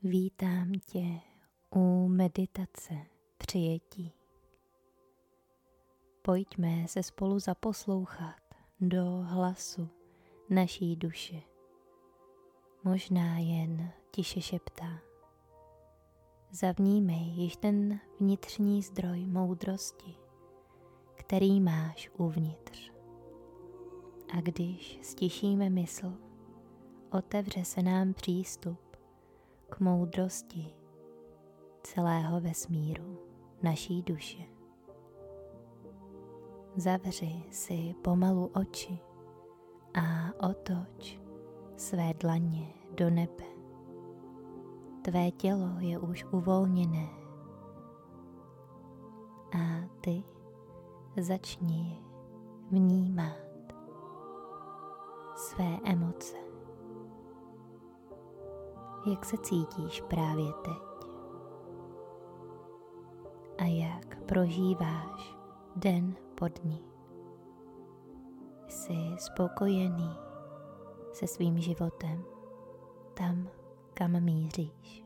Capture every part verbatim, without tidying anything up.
Vítám tě u meditace přijetí. Pojďme se spolu zaposlouchat do hlasu naší duše. Možná jen tiše šeptá. Zavnímej již ten vnitřní zdroj moudrosti, který máš uvnitř. A když stišíme mysl, otevře se nám přístup k moudrosti celého vesmíru naší duše. Zavři si pomalu oči a otoč své dlaně do nebe. Tvé tělo je už uvolněné a ty začni vnímat své emoce. Jak se cítíš právě teď? A jak prožíváš den po dni? Jsi spokojený se svým životem tam, kam míříš?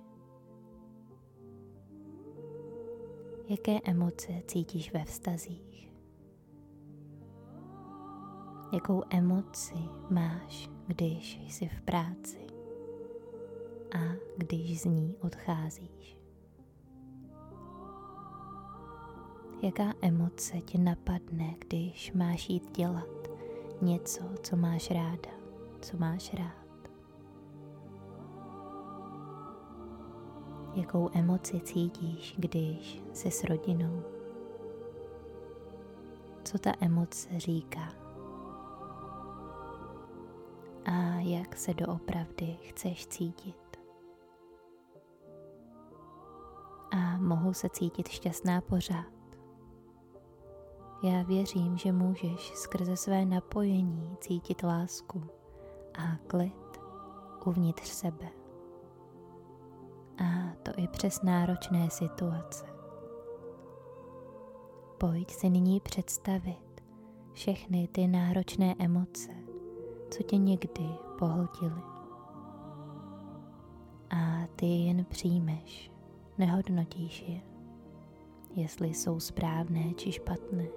Jaké emoce cítíš ve vztazích? Jakou emoci máš, když jsi v práci a když z ní odcházíš? Jaká emoce tě napadne, když máš jít dělat něco, co máš ráda, co máš rád? Jakou emoci cítíš, když jsi s rodinou? Co ta emoce říká? A jak se doopravdy chceš cítit? A mohu se cítit šťastná pořád. Já věřím, že můžeš skrze své napojení cítit lásku a klid uvnitř sebe. A to i přes náročné situace. Pojď si nyní představit všechny ty náročné emoce, co tě někdy pohltily. A ty jen přijmeš, nehodnotíš je, jestli jsou správné či špatné.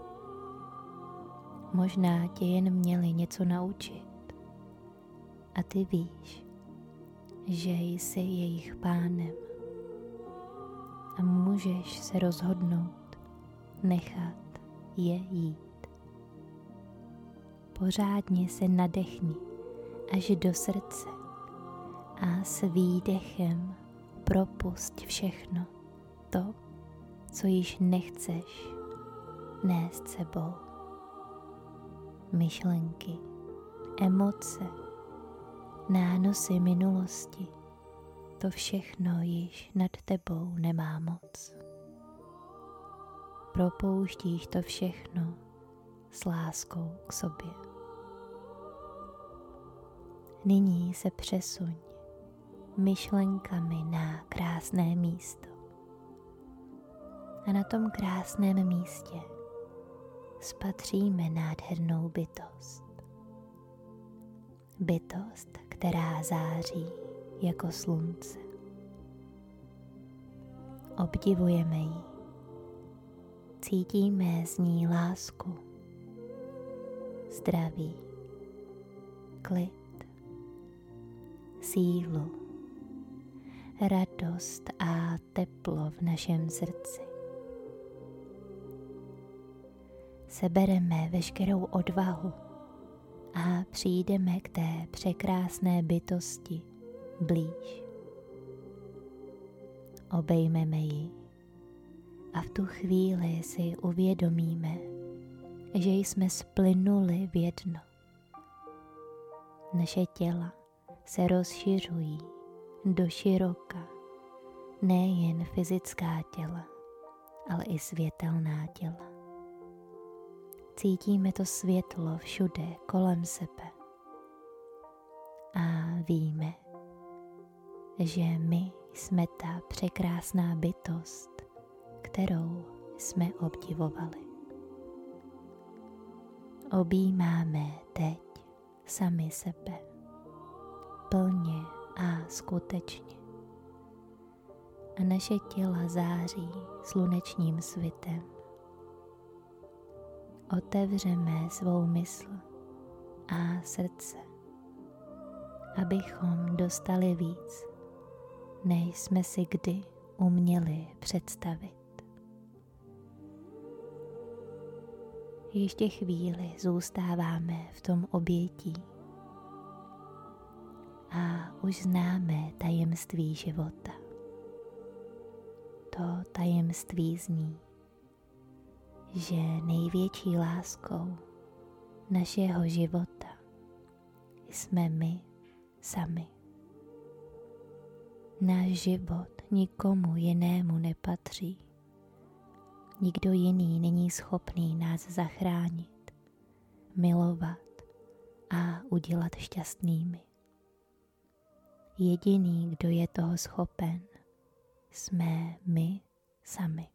Možná tě jen měli něco naučit a ty víš, že jsi jejich pánem a můžeš se rozhodnout nechat je jít. Pořádně se nadechni až do srdce a s výdechem propusť všechno to, co již nechceš nést sebou. Myšlenky, emoce, nánosy minulosti, to všechno již nad tebou nemá moc. Propouštíš to všechno s láskou k sobě. Nyní se přesuň myšlenkami na krásné místo. A na tom krásném místě spatříme nádhernou bytost. Bytost, která září jako slunce. Obdivujeme ji. Cítíme z ní lásku, zdraví, klid, sílu, radost a teplo v našem srdci. Sebereme veškerou odvahu a přijdeme k té překrásné bytosti blíž. Obejmeme ji a v tu chvíli si uvědomíme, že jsme splynuli v jedno. Naše těla se rozšiřují do široka, nejen fyzická těla, ale i světelná těla. Cítíme to světlo všude kolem sebe a víme, že my jsme ta překrásná bytost, kterou jsme obdivovali. Objímáme teď sami sebe plně a skutečně a naše těla září slunečním svitem. Otevřeme svou mysl a srdce, abychom dostali víc, než jsme si kdy uměli představit. Ještě chvíli zůstáváme v tom obětí a už známe tajemství života. To tajemství zní, že největší láskou našeho života jsme my sami. Náš život nikomu jinému nepatří. Nikdo jiný není schopný nás zachránit, milovat a udělat šťastnými. Jediný, kdo je toho schopen, jsme my sami.